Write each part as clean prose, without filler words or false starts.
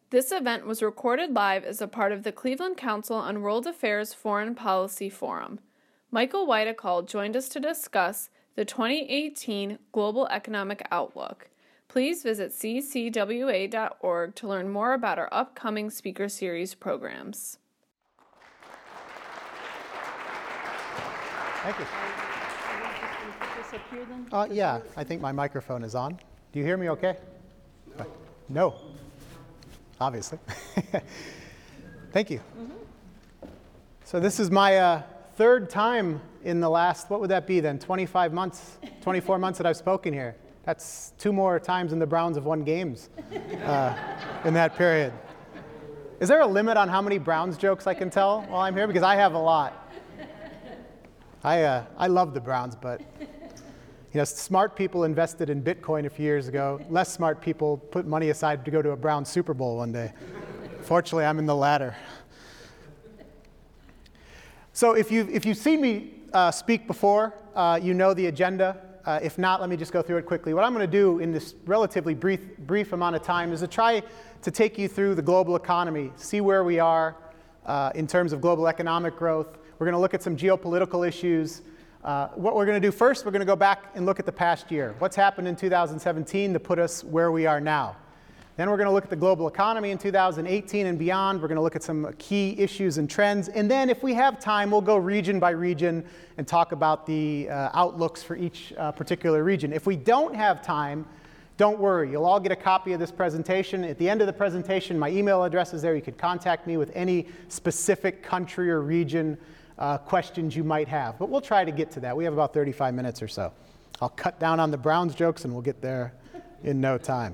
This event was recorded live as a part of the Cleveland Council on World Affairs Foreign Policy Forum. Michael Whitekall joined us to discuss the 2018 Global Economic Outlook. Please visit ccwa.org to learn more about our upcoming speaker series programs. Thank you. Yeah, I think my microphone is on. Do you hear me okay? No. Obviously. Thank you. So this is my third time in the last, what would that be then, 24 months that I've spoken here. That's 2 more times in the Browns have won games in that period. Is there a limit on how many Browns jokes I can tell while I'm here? Because I have a lot. I love the Browns, but smart people invested in Bitcoin a few years ago. Less smart people put money aside to go to a Browns Super Bowl one day. Fortunately, I'm in the latter. So if you've seen me speak before, you know the agenda. If not, let me just go through it quickly. What I'm going to do in this relatively brief amount of time is to try to take you through the global economy, see where we are in terms of global economic growth. We're going to look at some geopolitical issues. What we're going to do first, we're going to go back and look at the past year. What's happened in 2017 to put us where we are now. Then we're going to look at the global economy in 2018 and beyond. We're going to look at some key issues and trends. And then if we have time, we'll go region by region and talk about the outlooks for each particular region. If we don't have time, don't worry. You'll all get a copy of this presentation. At the end of the presentation, my email address is there. You could contact me with any specific country or region questions you might have. But we'll try to get to that. We have about 35 minutes or so. I'll cut down on the Browns jokes and we'll get there in no time.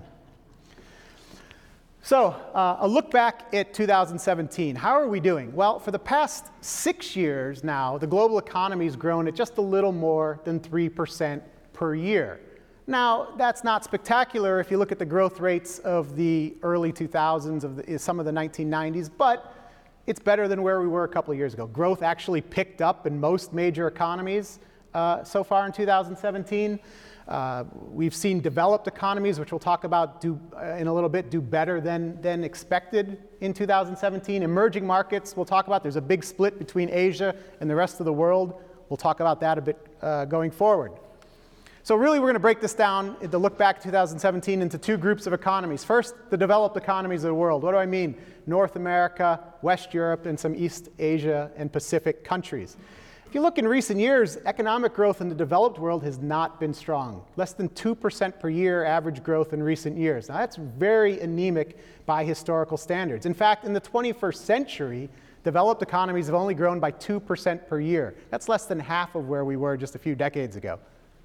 So a look back at 2017. How are we doing? Well, for the past 6 years now, the global economy has grown at just a little more than 3% per year. Now, that's not spectacular if you look at the growth rates of the early 2000s, of some of the 1990s, but it's better than where we were a couple of years ago. Growth actually picked up in most major economies so far in 2017. We've seen developed economies, which we'll talk about in a little bit, do better than expected in 2017. Emerging markets, we'll talk about. There's a big split between Asia and the rest of the world. We'll talk about that a bit going forward. So really, we're going to break this down, to look back at 2017, into 2 groups of economies. First, the developed economies of the world. What do I mean? North America, West Europe, and some East Asia and Pacific countries. If you look in recent years, economic growth in the developed world has not been strong. Less than 2% per year average growth in recent years. Now, that's very anemic by historical standards. In fact, in the 21st century, developed economies have only grown by 2% per year. That's less than half of where we were just a few decades ago.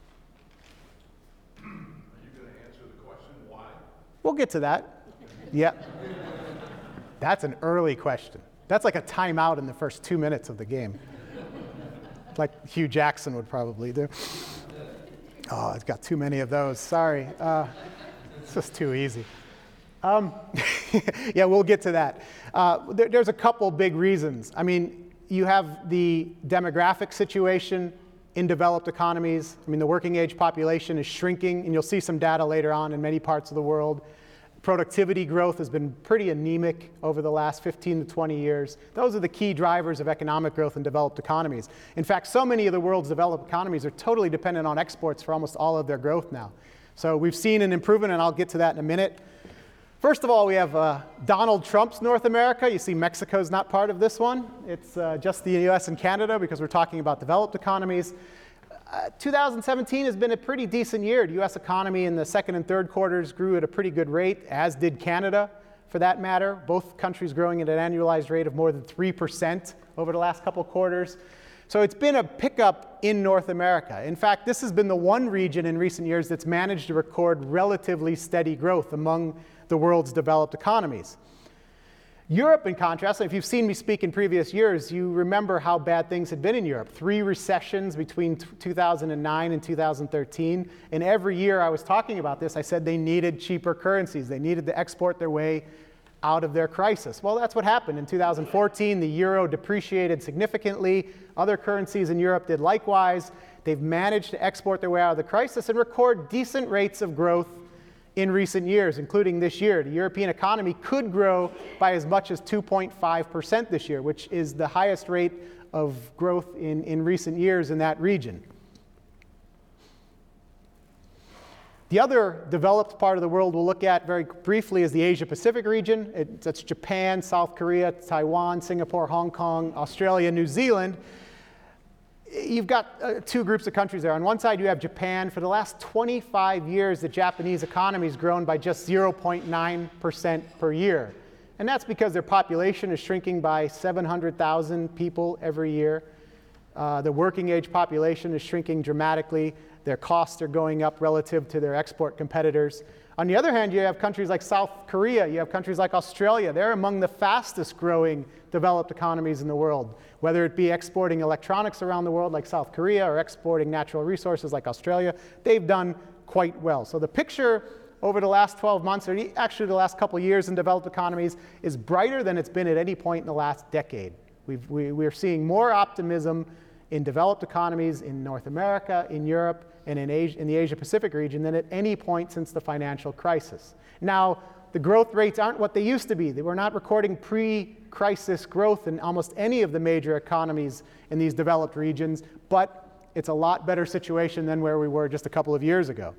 We'll get to that. Yep. That's an early question. That's like a timeout in the first 2 minutes of the game. Like Hugh Jackson would probably do. Oh, it's got too many of those. Sorry. It's just too easy. Yeah, we'll get to that. There's a couple big reasons. I mean, you have the demographic situation in developed economies. I mean, the working age population is shrinking, and you'll see some data later on in many parts of the world. Productivity growth has been pretty anemic over the last 15 to 20 years. Those are the key drivers of economic growth in developed economies. In fact, so many of the world's developed economies are totally dependent on exports for almost all of their growth now. So we've seen an improvement, and I'll get to that in a minute. First of all, we have Donald Trump's North America. You see Mexico's not part of this one. It's just the US and Canada because we're talking about developed economies. 2017 has been a pretty decent year. The US economy in the second and third quarters grew at a pretty good rate, as did Canada for that matter. Both countries growing at an annualized rate of more than 3% over the last couple of quarters. So it's been a pickup in North America. In fact, this has been the one region in recent years that's managed to record relatively steady growth among the world's developed economies. Europe, in contrast, if you've seen me speak in previous years, you remember how bad things had been in Europe. 3 recessions between 2009 and 2013. And every year I was talking about this, I said they needed cheaper currencies. They needed to export their way out of their crisis. Well, that's what happened. In 2014, the euro depreciated significantly. Other currencies in Europe did likewise. They've managed to export their way out of the crisis and record decent rates of growth in recent years, including this year. The European economy could grow by as much as 2.5% this year, which is the highest rate of growth in recent years in that region. The other developed part of the world we'll look at very briefly is the Asia-Pacific region. That's Japan, South Korea, Taiwan, Singapore, Hong Kong, Australia, New Zealand. You've got two groups of countries there. On one side, you have Japan. For the last 25 years, the Japanese economy has grown by just 0.9% per year. And that's because their population is shrinking by 700,000 people every year. The working age population is shrinking dramatically. Their costs are going up relative to their export competitors. On the other hand, you have countries like South Korea, you have countries like Australia. They're among the fastest growing developed economies in the world, whether it be exporting electronics around the world like South Korea or exporting natural resources like Australia. They've done quite well. So the picture over the last 12 months, or actually the last couple of years in developed economies, is brighter than it's been at any point in the last decade. We're seeing more optimism in developed economies in North America, in Europe, and in the Asia-Pacific region than at any point since the financial crisis. Now, the growth rates aren't what they used to be. We're not recording pre-crisis growth in almost any of the major economies in these developed regions, but it's a lot better situation than where we were just a couple of years ago.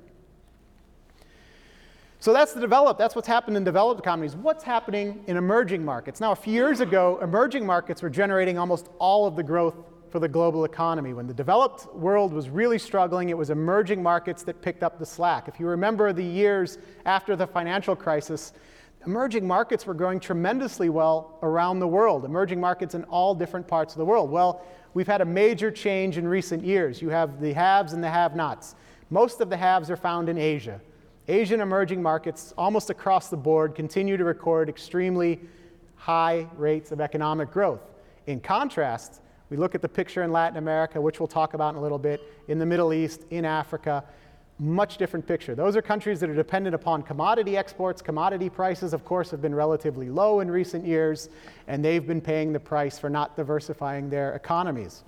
So that's what's happened in developed economies. What's happening in emerging markets? Now, a few years ago, emerging markets were generating almost all of the growth for the global economy. When the developed world was really struggling, it was emerging markets that picked up the slack. If you remember the years after the financial crisis, emerging markets were growing tremendously well around the world, emerging markets in all different parts of the world. Well, we've had a major change in recent years. You have the haves and the have-nots. Most of the haves are found in Asia. Asian emerging markets, almost across the board, continue to record extremely high rates of economic growth. In contrast, we look at the picture in Latin America, which we'll talk about in a little bit, in the Middle East, in Africa, much different picture. Those are countries that are dependent upon commodity exports. Commodity prices, of course, have been relatively low in recent years, and they've been paying the price for not diversifying their economies.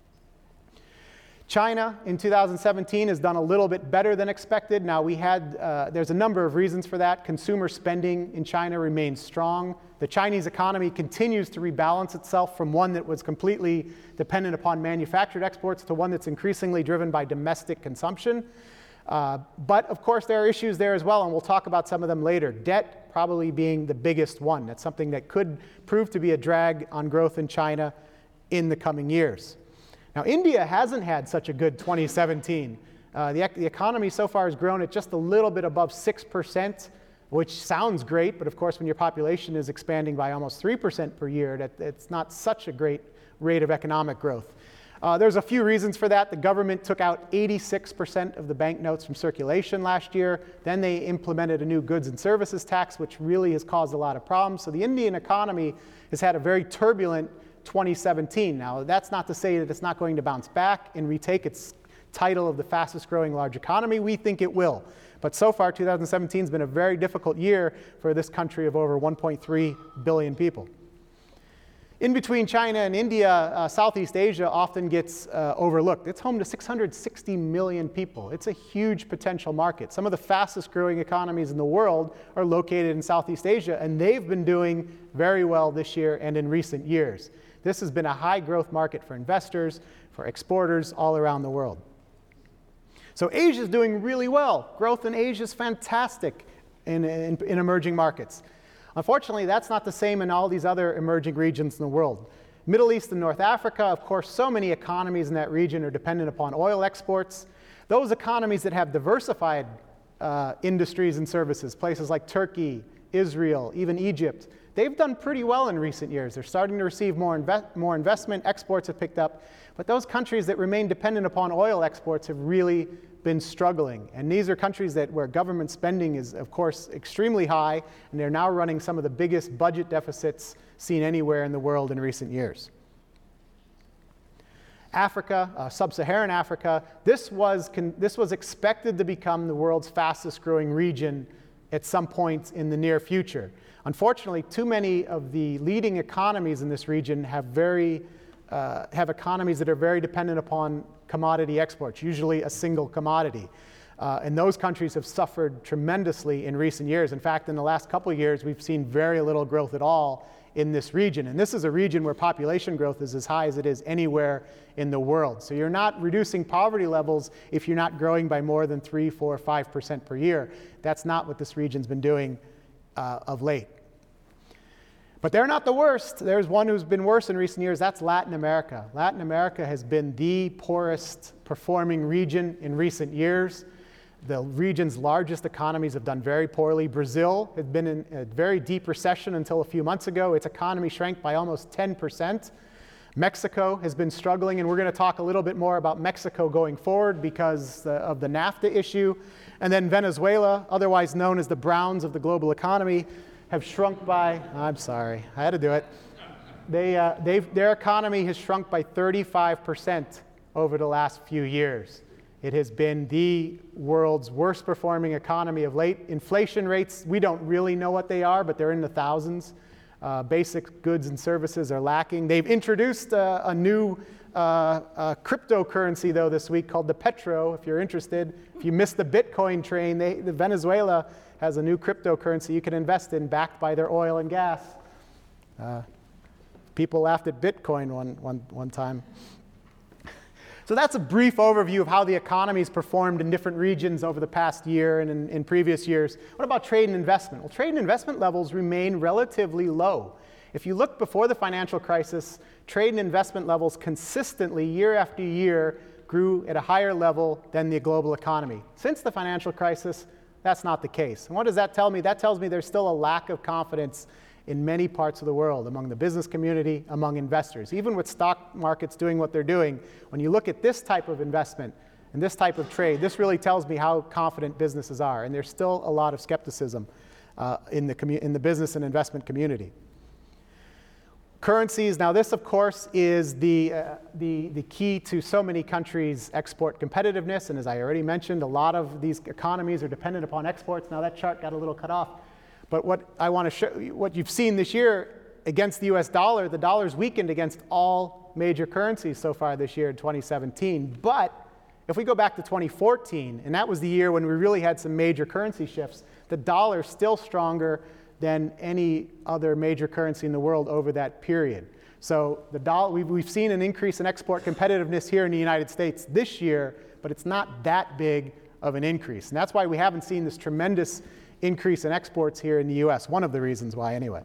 China in 2017 has done a little bit better than expected. Now there's a number of reasons for that. Consumer spending in China remains strong. The Chinese economy continues to rebalance itself from one that was completely dependent upon manufactured exports to one that's increasingly driven by domestic consumption. But of course there are issues there as well, and we'll talk about some of them later. Debt probably being the biggest one. That's something that could prove to be a drag on growth in China in the coming years. Now, India hasn't had such a good 2017. The economy so far has grown at just a little bit above 6%, which sounds great, but of course when your population is expanding by almost 3% per year, it's not such a great rate of economic growth. There's a few reasons for that. The government took out 86% of the banknotes from circulation last year. Then they implemented a new goods and services tax, which really has caused a lot of problems. So the Indian economy has had a very turbulent 2017. Now, that's not to say that it's not going to bounce back and retake its title of the fastest growing large economy. We think it will. But so far, 2017 has been a very difficult year for this country of over 1.3 billion people. In between China and India, Southeast Asia often gets overlooked. It's home to 660 million people. It's a huge potential market. Some of the fastest growing economies in the world are located in Southeast Asia, and they've been doing very well this year and in recent years. This has been a high growth market for investors, for exporters all around the world. So Asia is doing really well. Growth in Asia is fantastic in emerging markets. Unfortunately, that's not the same in all these other emerging regions in the world. Middle East and North Africa, of course, so many economies in that region are dependent upon oil exports. Those economies that have diversified industries and services, places like Turkey, Israel, even Egypt, they've done pretty well in recent years. They're starting to receive more investment. Exports have picked up. But those countries that remain dependent upon oil exports have really been struggling. And these are countries where government spending is, of course, extremely high, and they're now running some of the biggest budget deficits seen anywhere in the world in recent years. Africa, sub-Saharan Africa, this was expected to become the world's fastest growing region at some point in the near future. Unfortunately, too many of the leading economies in this region have economies that are very dependent upon commodity exports, usually a single commodity. And those countries have suffered tremendously in recent years. In fact, in the last couple of years, we've seen very little growth at all in this region. And this is a region where population growth is as high as it is anywhere in the world. So you're not reducing poverty levels if you're not growing by more than 3, 4, 5% per year. That's not what this region's been doing of late. But they're not the worst. There's one who's been worse in recent years. That's Latin America. Latin America has been the poorest performing region in recent years. The region's largest economies have done very poorly. Brazil had been in a very deep recession until a few months ago. Its economy shrank by almost 10%. Mexico has been struggling, and we're going to talk a little bit more about Mexico going forward because of the NAFTA issue. And then Venezuela, otherwise known as the Browns of the global economy, have shrunk by, I'm sorry, I had to do it. Their economy has shrunk by 35% over the last few years. It has been the world's worst performing economy of late. Inflation rates, we don't really know what they are, but they're in the thousands. Basic goods and services are lacking. They've introduced a new cryptocurrency, though, this week called the Petro, if you're interested. If you missed the Bitcoin train, the Venezuela has a new cryptocurrency you can invest in backed by their oil and gas. People laughed at Bitcoin one time. So that's a brief overview of how the economy's performed in different regions over the past year and in previous years. What about trade and investment? Well, trade and investment levels remain relatively low. If you look before the financial crisis, trade and investment levels consistently, year after year, grew at a higher level than the global economy. Since the financial crisis, that's not the case. And what does that tell me? That tells me there's still a lack of confidence in many parts of the world, among the business community, among investors. Even with stock markets doing what they're doing, when you look at this type of investment and this type of trade, this really tells me how confident businesses are. And there's still a lot of skepticism in the business and investment community. Currencies, now this of course is the key to so many countries' export competitiveness, and as I already mentioned, a lot of these economies are dependent upon exports. Now that chart got a little cut off, but what I want to show you, what you've seen this year against the US dollar, the dollar's weakened against all major currencies so far this year in 2017, but if we go back to 2014, and that was the year when we really had some major currency shifts, the dollar's still stronger than any other major currency in the world over that period. So the dollar, we've seen an increase in export competitiveness here in the United States this year, but it's not that big of an increase. And that's why we haven't seen this tremendous increase in exports here in the US, one of the reasons why anyway.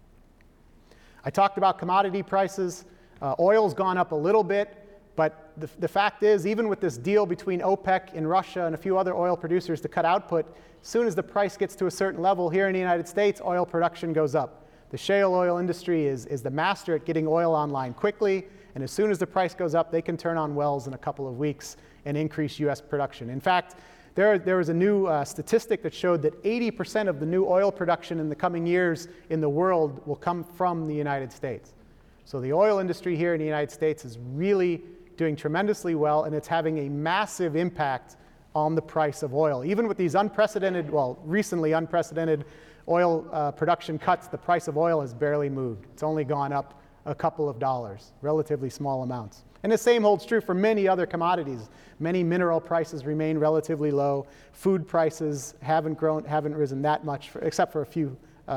I talked about commodity prices. Oil's gone up a little bit, but the fact is, even with this deal between OPEC and Russia and a few other oil producers to cut output, as soon as the price gets to a certain level here in the United States, oil production goes up. The shale oil industry is the master at getting oil online quickly, and as soon as the price goes up, they can turn on wells in a couple of weeks and increase US production. In fact, there was a new statistic that showed that 80% of the new oil production in the coming years in the world will come from the United States. So the oil industry here in the United States is really doing tremendously well, and it's having a massive impact on the price of oil. Even with these recently unprecedented oil production cuts, the price of oil has barely moved. It's only gone up a couple of dollars, relatively small amounts. And the same holds true for many other commodities. Many mineral prices remain relatively low. Food prices haven't risen that much, except for a few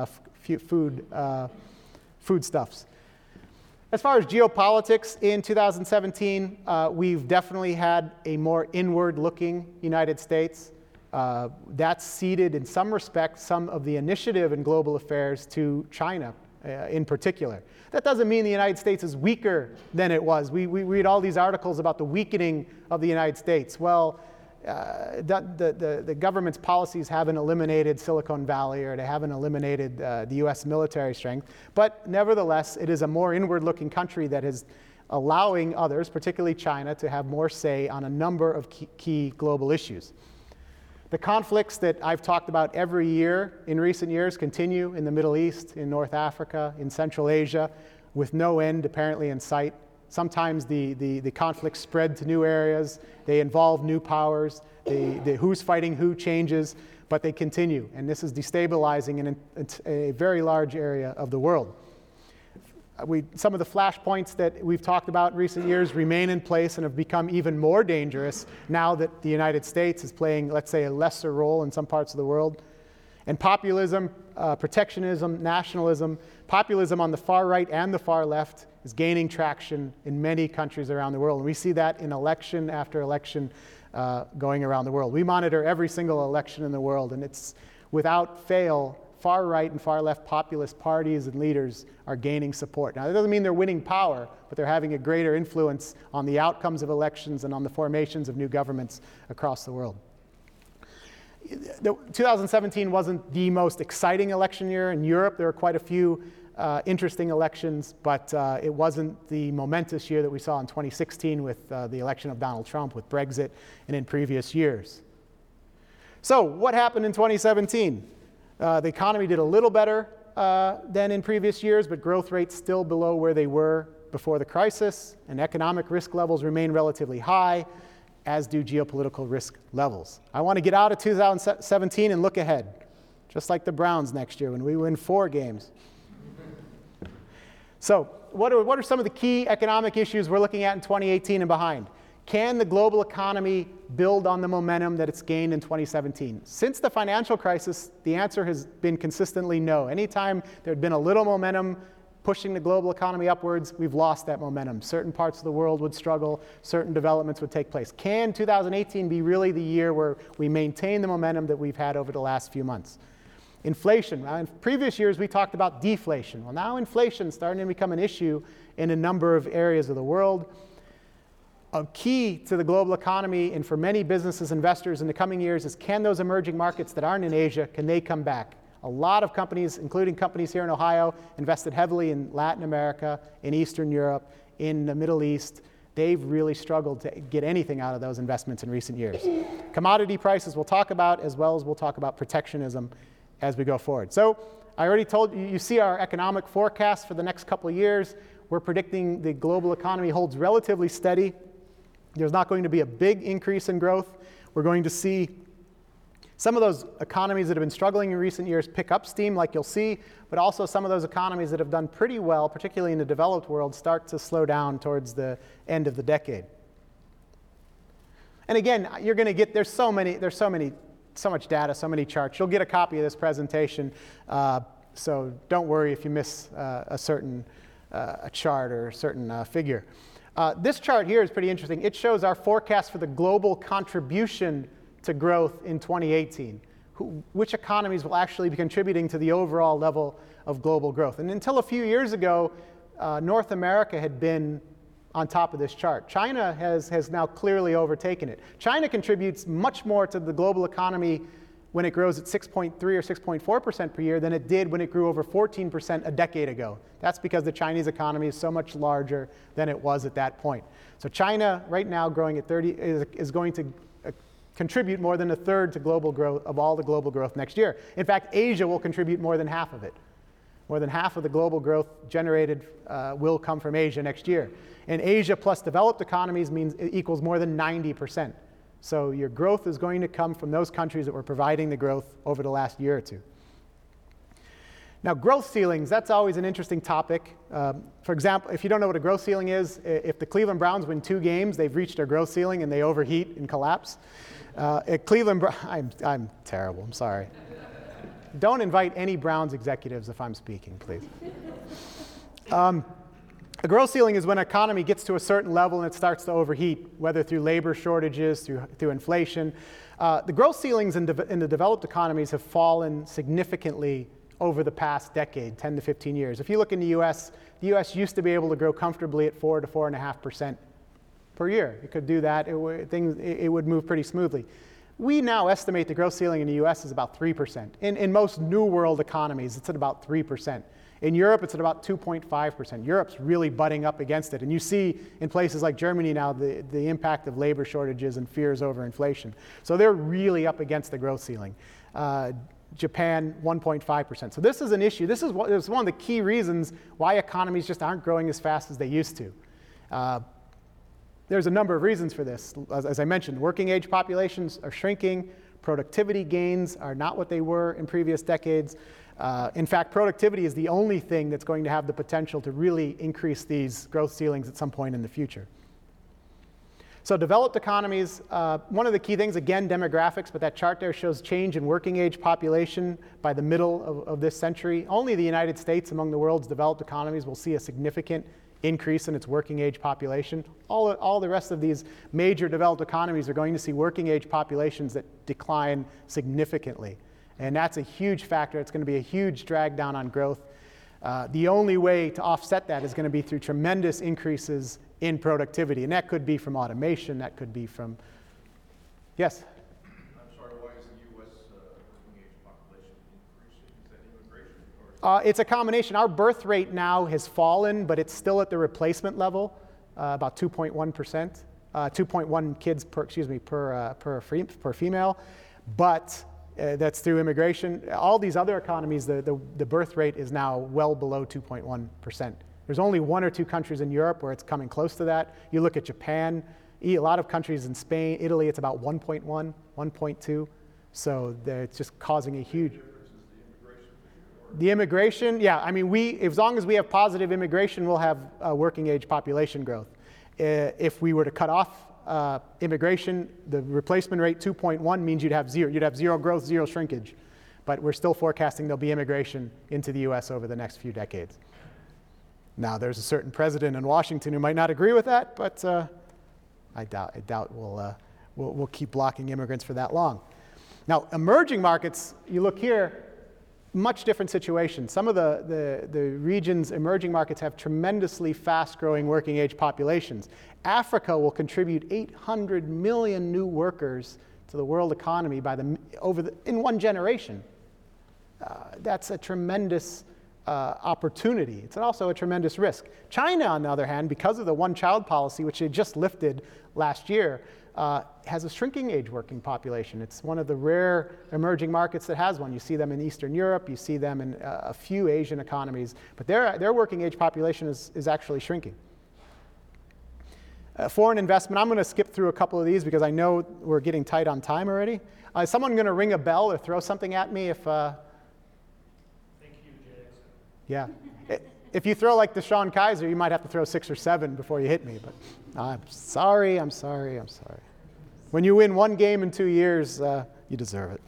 foodstuffs. As far as geopolitics in 2017, we've definitely had a more inward-looking United States. That's ceded, in some respects, some of the initiative in global affairs to China in particular. That doesn't mean the United States is weaker than it was. We read all these articles about the weakening of the United States. Well, the government's policies haven't eliminated Silicon Valley, or they haven't eliminated the US military strength. But nevertheless, it is a more inward-looking country that is allowing others, particularly China, to have more say on a number of key global issues. The conflicts that I've talked about every year in recent years continue in the Middle East, in North Africa, in Central Asia, with no end apparently in sight. Sometimes the conflicts spread to new areas. They involve new powers. Who's fighting who changes, but they continue. And this is destabilizing in a very large area of the world. Some of the flashpoints that we've talked about in recent years remain in place and have become even more dangerous now that the United States is playing, let's say, a lesser role in some parts of the world. And populism, protectionism, nationalism, populism on the far right and the far left is gaining traction in many countries around the world. And we see that in election after election going around the world. We monitor every single election in the world, and it's without fail, far right and far left populist parties and leaders are gaining support. Now, that doesn't mean they're winning power, but they're having a greater influence on the outcomes of elections and on the formations of new governments across the world. 2017 wasn't the most exciting election year. In Europe, there were quite a few interesting elections, but it wasn't the momentous year that we saw in 2016 with the election of Donald Trump, with Brexit, and in previous years. So what happened in 2017? The economy did a little better than in previous years, but growth rates still below where they were before the crisis, and economic risk levels remain relatively high, as do geopolitical risk levels. I want to get out of 2017 and look ahead, just like the Browns next year when we win 4 games. So what are some of the key economic issues we're looking at in 2018 and behind? Can the global economy build on the momentum that it's gained in 2017? Since the financial crisis, the answer has been consistently no. Anytime there had been a little momentum pushing the global economy upwards, we've lost that momentum. Certain parts of the world would struggle, certain developments would take place. Can 2018 be really the year where we maintain the momentum that we've had over the last few months? Inflation. In previous years, we talked about deflation. Well, now inflation is starting to become an issue in a number of areas of the world. A key to the global economy and for many businesses, investors in the coming years is, can those emerging markets that aren't in Asia, can they come back? A lot of companies, including companies here in Ohio, invested heavily in Latin America, in Eastern Europe, in the Middle East. They've really struggled to get anything out of those investments in recent years. Commodity prices we'll talk about, as well as we'll talk about protectionism as we go forward. So I already told you, you see our economic forecast for the next couple of years. We're predicting the global economy holds relatively steady. There's not going to be a big increase in growth. We're going to see some of those economies that have been struggling in recent years pick up steam, like you'll see, but also some of those economies that have done pretty well, particularly in the developed world, start to slow down towards the end of the decade. And again, you're going to get, there's so much data, so many charts. You'll get a copy of this presentation, so don't worry if you miss a certain chart or a certain figure. This chart here is pretty interesting. It shows our forecast for the global contribution to growth in 2018. Which economies will actually be contributing to the overall level of global growth. And until a few years ago, North America had been on top of this chart. China has now clearly overtaken it. China contributes much more to the global economy when it grows at 6.3 or 6.4% per year than it did when it grew over 14% a decade ago. That's because the Chinese economy is so much larger than it was at that point. So China, right now, growing at 30, is going to contribute more than a third to global growth, of all the global growth next year. In fact, Asia will contribute more than half of it. More than half of the global growth generated will come from Asia next year. And Asia plus developed economies equals more than 90%. So your growth is going to come from those countries that were providing the growth over the last year or two. Now, growth ceilings, that's always an interesting topic. For example, if you don't know what a growth ceiling is, if the Cleveland Browns win 2 games, they've reached their growth ceiling and they overheat and collapse. At Cleveland, I'm terrible, I'm sorry. Don't invite any Browns executives if I'm speaking, please. A growth ceiling is when an economy gets to a certain level and it starts to overheat, whether through labor shortages, through inflation. The growth ceilings in the developed economies have fallen significantly over the past decade, 10 to 15 years. If you look in the US used to be able to grow comfortably at 4 to 4.5% per year. It could do that, it would move pretty smoothly. We now estimate the growth ceiling in the US is about 3%. In most New World economies, it's at about 3%. In Europe, it's at about 2.5%. Europe's really butting up against it. And you see in places like Germany now the impact of labor shortages and fears over inflation. So they're really up against the growth ceiling. Japan, 1.5%. So this is an issue. This is one of the key reasons why economies just aren't growing as fast as they used to. There's a number of reasons for this. As I mentioned, working age populations are shrinking. Productivity gains are not what they were in previous decades. In fact, productivity is the only thing that's going to have the potential to really increase these growth ceilings at some point in the future. So developed economies, one of the key things, again, demographics, but that chart there shows change in working age population by the middle of this century. Only the United States among the world's developed economies will see a significant increase in its working age population. All the rest of these major developed economies are going to see working age populations that decline significantly. And that's a huge factor. It's going to be a huge drag down on growth. The only way to offset that is going to be through tremendous increases in productivity. And that could be from automation, that could be from, yes? I'm sorry, why is the U.S. working age population increasing? Is that immigration? It's a combination. Our birth rate now has fallen, but it's still at the replacement level, about 2.1%, 2.1 kids per female. But that's through immigration. All these other economies, the birth rate is now well below 2.1%. There's only one or two countries in Europe where it's coming close to that. You look at Japan, a lot of countries in Spain, Italy, it's about 1.1, 1.2. So it's just causing a huge... The immigration, yeah, I mean, as long as we have positive immigration, we'll have working age population growth. If we were to cut off immigration, the replacement rate 2.1 means you'd have zero growth, zero shrinkage. But we're still forecasting there'll be immigration into the US over the next few decades. Now, there's a certain president in Washington who might not agree with that, but I doubt we'll keep blocking immigrants for that long. Now, emerging markets, you look here, much different situation. Some of the region's emerging markets have tremendously fast-growing working age populations. Africa will contribute 800 million new workers to the world economy in one generation. That's a tremendous opportunity. It's also a tremendous risk. China, on the other hand, because of the one-child policy, which they just lifted last year, has a shrinking age working population. It's one of the rare emerging markets that has one. You see them in Eastern Europe, you see them in a few Asian economies, but their working age population is actually shrinking. Foreign investment, I'm going to skip through a couple of these because I know we're getting tight on time already. Is someone going to ring a bell or throw something at me if... Yeah. If you throw like the Sean Kaiser, you might have to throw 6 or 7 before you hit me. But I'm sorry. When you win one game in 2 years, you deserve it.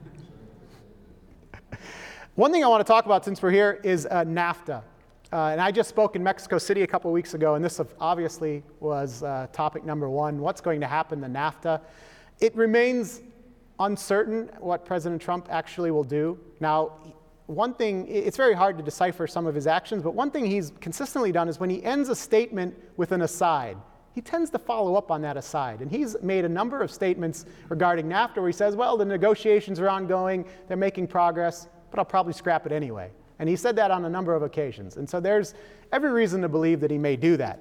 One thing I want to talk about since we're here is NAFTA. And I just spoke in Mexico City a couple of weeks ago, and this obviously was topic number 1. What's going to happen to NAFTA? It remains uncertain what President Trump actually will do. Now, one thing, it's very hard to decipher some of his actions, but one thing he's consistently done is when he ends a statement with an aside, he tends to follow up on that aside. And he's made a number of statements regarding NAFTA where he says, well, the negotiations are ongoing, they're making progress, but I'll probably scrap it anyway. And he said that on a number of occasions. And so there's every reason to believe that he may do that.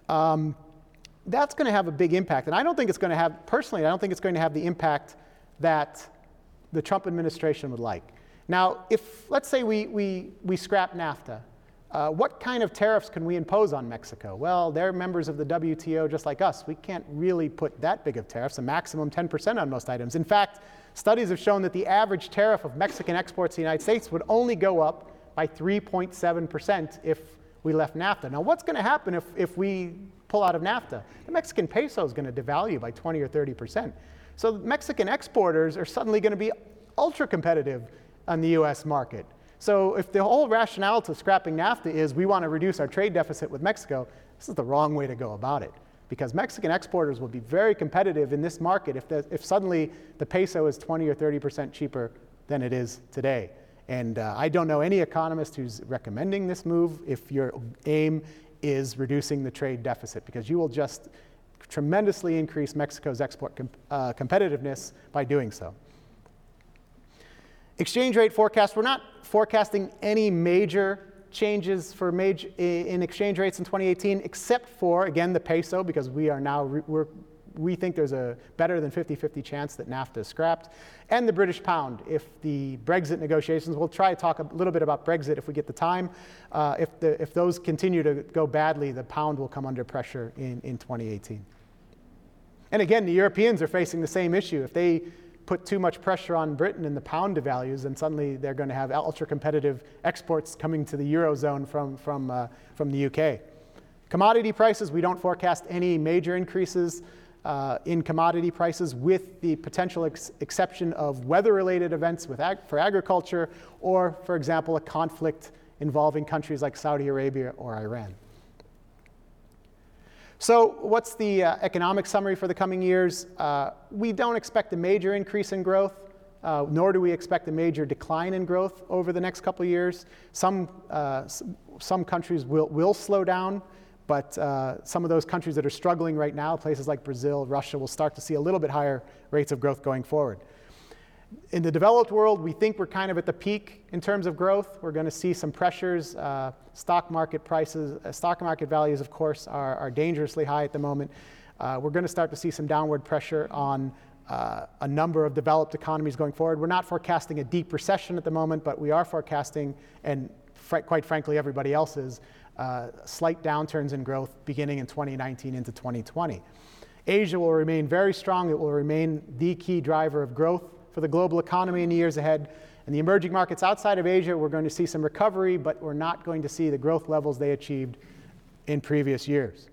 That's going to have a big impact. And I don't think it's going to have, personally, I don't think it's going to have the impact that the Trump administration would like. Now, if, let's say we scrap NAFTA, what kind of tariffs can we impose on Mexico? Well, they're members of the WTO just like us. We can't really put that big of tariffs, a maximum 10% on most items. In fact, studies have shown that the average tariff of Mexican exports to the United States would only go up by 3.7% if we left NAFTA. Now, what's going to happen if we pull out of NAFTA? The Mexican peso is going to devalue by 20 or 30%. So Mexican exporters are suddenly going to be ultra competitive on the US market. So if the whole rationale to scrapping NAFTA is we want to reduce our trade deficit with Mexico, this is the wrong way to go about it. Because Mexican exporters will be very competitive in this market if suddenly the peso is 20 or 30% cheaper than it is today. And I don't know any economist who's recommending this move if your aim is reducing the trade deficit, because you will just tremendously increase Mexico's export competitiveness by doing so. Exchange rate forecast, we're not forecasting any major changes in exchange rates in 2018, except for, again, the peso, because we think there's a better than 50-50 chance that NAFTA is scrapped, and the British pound. If the Brexit negotiations, we'll try to talk a little bit about Brexit if we get the time. If those continue to go badly, the pound will come under pressure in 2018. And again, the Europeans are facing the same issue. If they put too much pressure on Britain and the pound devalues, and suddenly they're going to have ultra-competitive exports coming to the Eurozone from the UK. Commodity prices, we don't forecast any major increases in commodity prices, with the potential exception of weather-related events for agriculture, or, for example, a conflict involving countries like Saudi Arabia or Iran. So what's the economic summary for the coming years? We don't expect a major increase in growth, nor do we expect a major decline in growth over the next couple of years. Some countries will slow down, but some of those countries that are struggling right now, places like Brazil, Russia, will start to see a little bit higher rates of growth going forward. In the developed world, we think we're kind of at the peak in terms of growth. We're going to see some pressures. Stock market prices, stock market values, of course, are dangerously high at the moment. We're going to start to see some downward pressure on a number of developed economies going forward. We're not forecasting a deep recession at the moment, but we are forecasting, and quite frankly everybody else is, slight downturns in growth beginning in 2019 into 2020. Asia will remain very strong. It will remain the key driver of growth for the global economy in the years ahead. And the emerging markets outside of Asia, we're going to see some recovery, but we're not going to see the growth levels they achieved in previous years.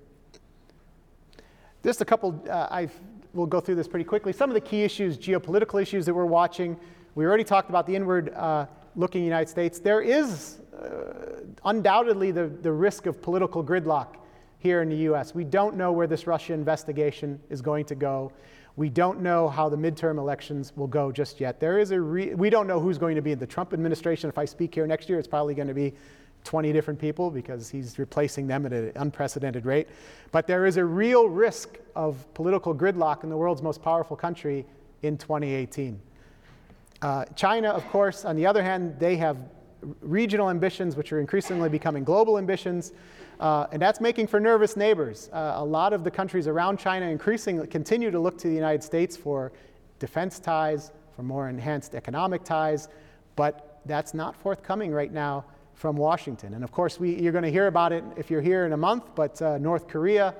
Just a couple, we'll go through this pretty quickly. Some of the key issues, geopolitical issues that we're watching. We already talked about the inward looking United States. There is undoubtedly the risk of political gridlock here in the US. We don't know where this Russia investigation is going to go. We don't know how the midterm elections will go just yet. We don't know who's going to be in the Trump administration. If I speak here next year, it's probably going to be 20 different people because he's replacing them at an unprecedented rate. But there is a real risk of political gridlock in the world's most powerful country in 2018. China, of course, on the other hand, they have regional ambitions, which are increasingly becoming global ambitions. And that's making for nervous neighbors. A lot of the countries around China increasingly continue to look to the United States for defense ties, for more enhanced economic ties, but that's not forthcoming right now from Washington. And of course, you're going to hear about it if you're here in a month, but North Korea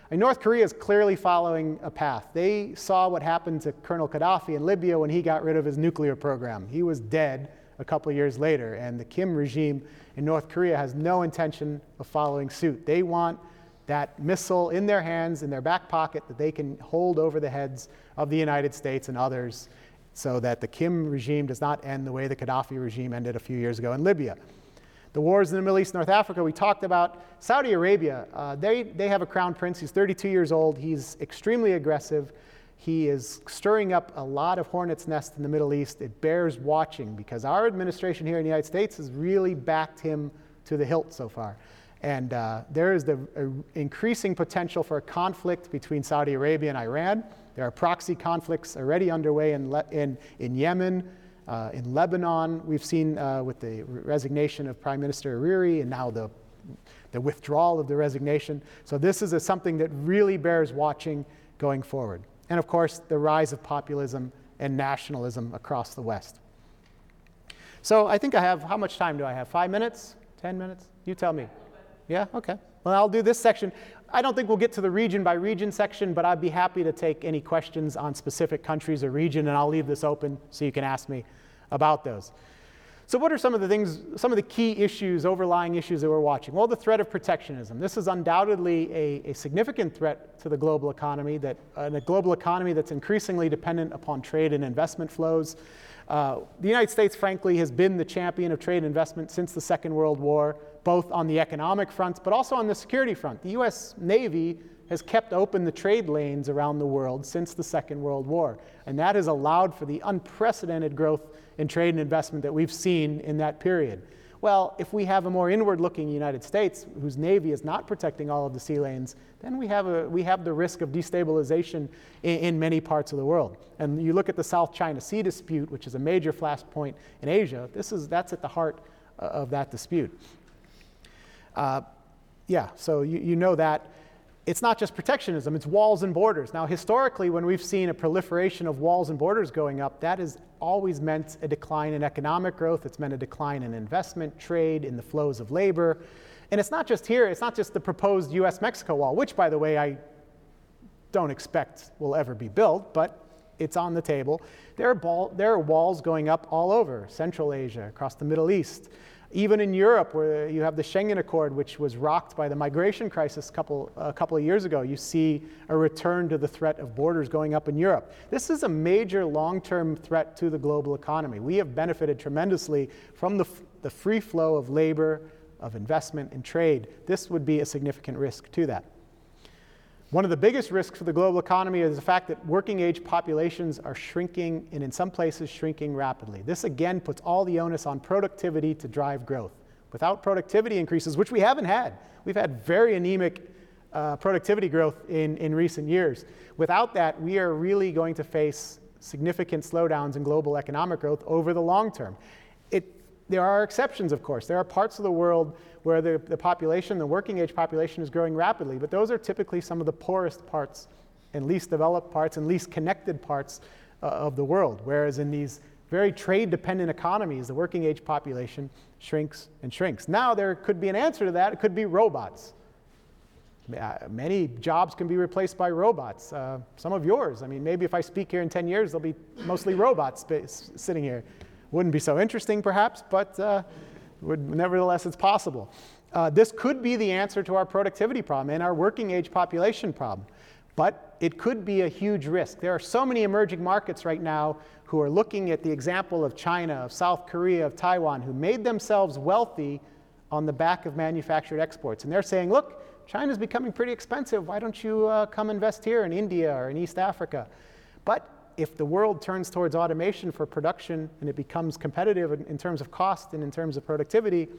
is clearly following a path. They saw what happened to Colonel Gaddafi in Libya when he got rid of his nuclear program. He was dead a couple of years later, and the Kim regime in North Korea has no intention of following suit. They want that missile in their hands, in their back pocket, that they can hold over the heads of the United States and others, so that the Kim regime does not end the way the Gaddafi regime ended a few years ago in Libya. The wars in the Middle East, North Africa, we talked about. Saudi Arabia, they have a crown prince. He's 32 years old. He's extremely aggressive. He is stirring up a lot of hornet's nest in the Middle East. It bears watching because our administration here in the United States has really backed him to the hilt so far. And there is the increasing potential for a conflict between Saudi Arabia and Iran. There are proxy conflicts already underway in Yemen, in Lebanon. We've seen with the resignation of Prime Minister Hariri and now the withdrawal of the resignation. So this is something that really bears watching going forward. And of course, the rise of populism and nationalism across the West. So I think I have, how much time do I have? 5 minutes? 10 minutes? You tell me. Yeah? Okay. Well, I'll do this section. I don't think we'll get to the region by region section, but I'd be happy to take any questions on specific countries or region, and I'll leave this open so you can ask me about those. So what are some of the key issues, overlying issues that we're watching? Well, the threat of protectionism. This is undoubtedly a significant threat to the global economy, a global economy that's increasingly dependent upon trade and investment flows. The United States, frankly, has been the champion of trade and investment since the Second World War, both on the economic front, but also on the security front. The US Navy has kept open the trade lanes around the world since the Second World War. And that has allowed for the unprecedented growth in trade and investment that we've seen in that period. Well, if we have a more inward-looking United States, whose Navy is not protecting all of the sea lanes, then we have the risk of destabilization in many parts of the world. And you look at the South China Sea dispute, which is a major flashpoint in Asia, that's at the heart of that dispute. So you know that. It's not just protectionism, it's walls and borders. Now, historically, when we've seen a proliferation of walls and borders going up, that has always meant a decline in economic growth. It's meant a decline in investment, trade, in the flows of labor. And it's not just here, it's not just the proposed US-Mexico wall, which, by the way, I don't expect will ever be built, but it's on the table. There are walls going up all over Central Asia, across the Middle East. Even in Europe, where you have the Schengen Accord, which was rocked by the migration crisis a couple of years ago, you see a return to the threat of borders going up in Europe. This is a major long-term threat to the global economy. We have benefited tremendously from the free flow of labor, of investment and trade. This would be a significant risk to that. One of the biggest risks for the global economy is the fact that working age populations are shrinking, and in some places shrinking rapidly. This again puts all the onus on productivity to drive growth. Without productivity increases, which we haven't had, we've had very anemic productivity growth in recent years. Without that, we are really going to face significant slowdowns in global economic growth over the long term. There are exceptions, of course. There are parts of the world where the population, the working age population, is growing rapidly, but those are typically some of the poorest parts and least developed parts and least connected parts of the world, whereas in these very trade-dependent economies, the working age population shrinks and shrinks. Now there could be an answer to that. It could be robots. Many jobs can be replaced by robots. Some of yours. I mean, maybe if I speak here in 10 years, there'll be mostly robots sitting here. Wouldn't be so interesting, perhaps, but nevertheless, it's possible. This could be the answer to our productivity problem and our working age population problem, but it could be a huge risk. There are so many emerging markets right now who are looking at the example of China, of South Korea, of Taiwan, who made themselves wealthy on the back of manufactured exports. And they're saying, look, China's becoming pretty expensive. Why don't you come invest here in India or in East Africa? But if the world turns towards automation for production and it becomes competitive in terms of cost and in terms of productivity,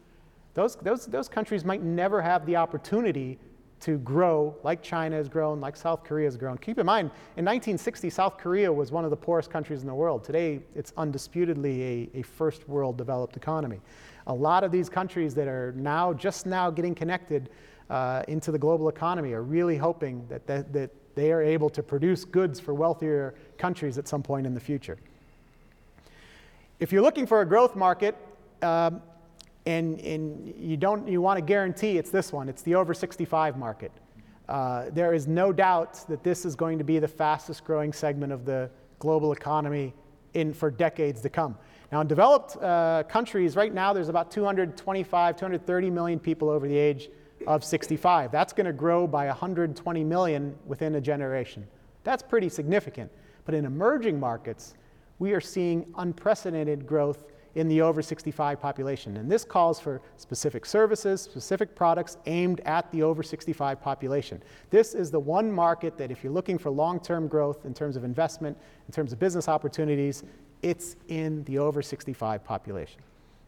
those countries might never have the opportunity to grow like China has grown, like South Korea has grown. Keep in mind, in 1960, South Korea was one of the poorest countries in the world. Today, it's undisputedly a first world developed economy. A lot of these countries that are just now getting connected into the global economy are really hoping that they are able to produce goods for wealthier countries at some point in the future. If you're looking for a growth market, and you want to guarantee it's this one, it's the over 65 market. There is no doubt that this is going to be the fastest growing segment of the global economy for decades to come. Now in developed countries, right now there's about 230 million people over the age of 65. That's going to grow by 120 million within a generation. That's pretty significant. But in emerging markets, we are seeing unprecedented growth in the over 65 population. And this calls for specific services, specific products aimed at the over 65 population. This is the one market that if you're looking for long-term growth in terms of investment, in terms of business opportunities, it's in the over 65 population.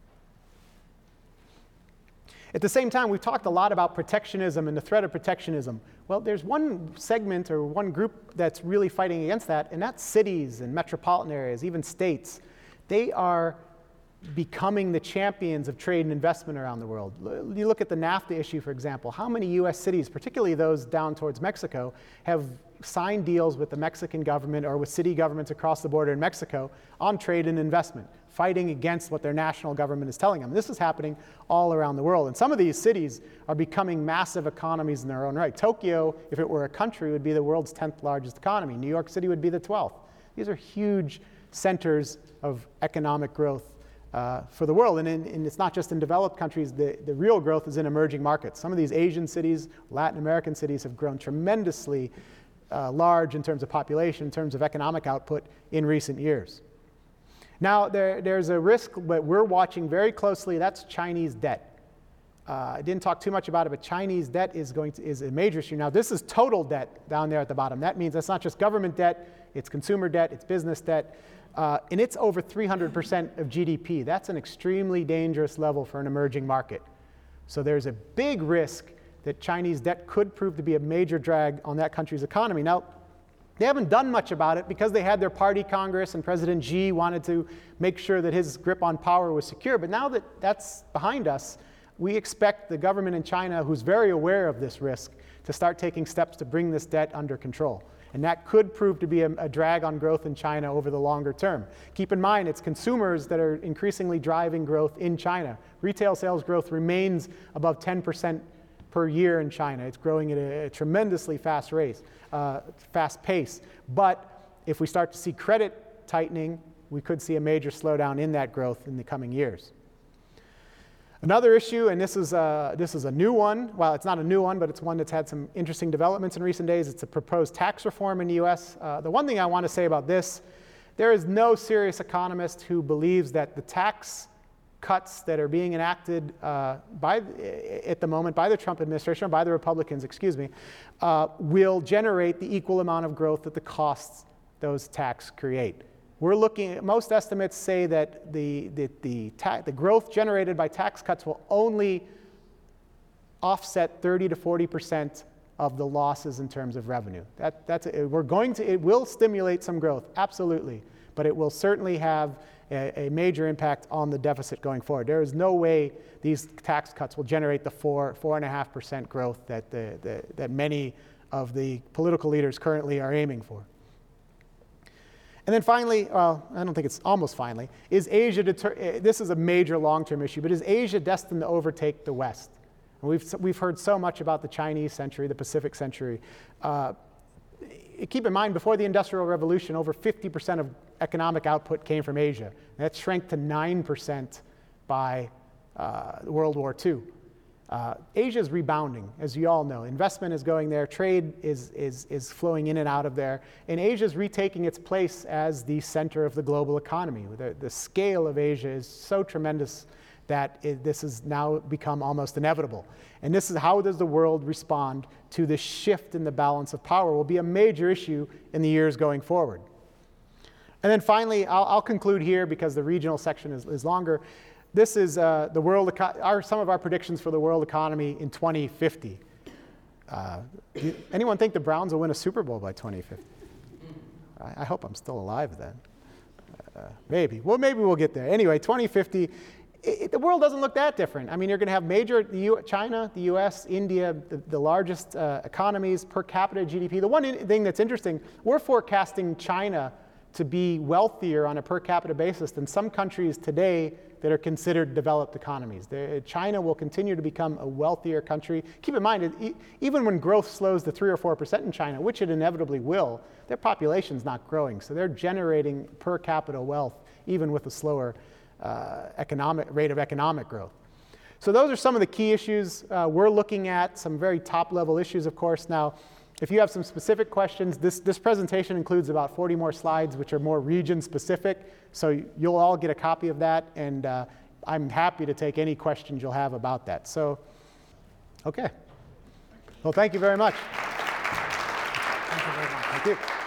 At the same time, we've talked a lot about protectionism and the threat of protectionism. Well, there's one segment or one group that's really fighting against that, and that's cities and metropolitan areas, even states. They are becoming the champions of trade and investment around the world. You look at the NAFTA issue, for example. How many U.S. cities, particularly those down towards Mexico, have signed deals with the Mexican government or with city governments across the border in Mexico on trade and investment, fighting against what their national government is telling them? This is happening all around the world. And some of these cities are becoming massive economies in their own right. Tokyo, if it were a country, would be the world's 10th largest economy. New York City would be the 12th. These are huge centers of economic growth for the world. And it's not just in developed countries. The real growth is in emerging markets. Some of these Asian cities, Latin American cities have grown tremendously large in terms of population, in terms of economic output in recent years. Now, there's a risk that we're watching very closely. That's Chinese debt. I didn't talk too much about it, but Chinese debt is a major issue. Now, this is total debt down there at the bottom. That means that's not just government debt, it's consumer debt, it's business debt, and it's over 300% of GDP. That's an extremely dangerous level for an emerging market. So there's a big risk that Chinese debt could prove to be a major drag on that country's economy. Now, they haven't done much about it because they had their party Congress and President Xi wanted to make sure that his grip on power was secure. But now that that's behind us, we expect the government in China, who's very aware of this risk, to start taking steps to bring this debt under control. And that could prove to be a drag on growth in China over the longer term. Keep in mind, it's consumers that are increasingly driving growth in China. Retail sales growth remains above 10% per year in China. It's growing at a tremendously fast pace. But if we start to see credit tightening, we could see a major slowdown in that growth in the coming years. Another issue, and this is a new one. Well, it's not a new one, but it's one that's had some interesting developments in recent days. It's a proposed tax reform in the U.S. The one thing I want to say about this, there is no serious economist who believes that the tax cuts that are being enacted at the moment by the Trump administration, or by the Republicans, will generate the equal amount of growth that the costs those tax create. We're looking, most estimates say that the growth generated by tax cuts will only offset 30 to 40% of the losses in terms of revenue. It will stimulate some growth, absolutely, but it will certainly have a major impact on the deficit going forward. There is no way these tax cuts will generate the 4.5% growth that many of the political leaders currently are aiming for. And then finally, well, I don't think it's almost finally, is Asia, this is a major long-term issue, but is Asia destined to overtake the West? And we've heard so much about the Chinese century, the Pacific century. Keep in mind, before the Industrial Revolution, over 50% of economic output came from Asia. And that shrank to 9% by World War II. Asia is rebounding, as you all know. Investment is going there. Trade is flowing in and out of there. And Asia is retaking its place as the center of the global economy. The scale of Asia is so tremendous that this has now become almost inevitable. And this is how does the world respond to this shift in the balance of power will be a major issue in the years going forward. And then finally, I'll conclude here because the regional section is longer. This is some of our predictions for the world economy in 2050. Anyone think the Browns will win a Super Bowl by 2050? I hope I'm still alive then. Maybe. Well, maybe we'll get there. Anyway, 2050, the world doesn't look that different. I mean, you're going to have China, the US, India, the largest economies per capita GDP. The one thing that's interesting, we're forecasting China to be wealthier on a per capita basis than some countries today that are considered developed economies. China will continue to become a wealthier country. Keep in mind, even when growth slows to 3 or 4% in China, which it inevitably will, their population's not growing. So they're generating per capita wealth, even with a slower rate of economic growth. So those are some of the key issues. We're looking at some very top-level issues, of course. Now, if you have some specific questions, this presentation includes about 40 more slides, which are more region-specific. So you'll all get a copy of that, and I'm happy to take any questions you'll have about that. So, okay. Well, thank you very much. Thank you very much. Thank you.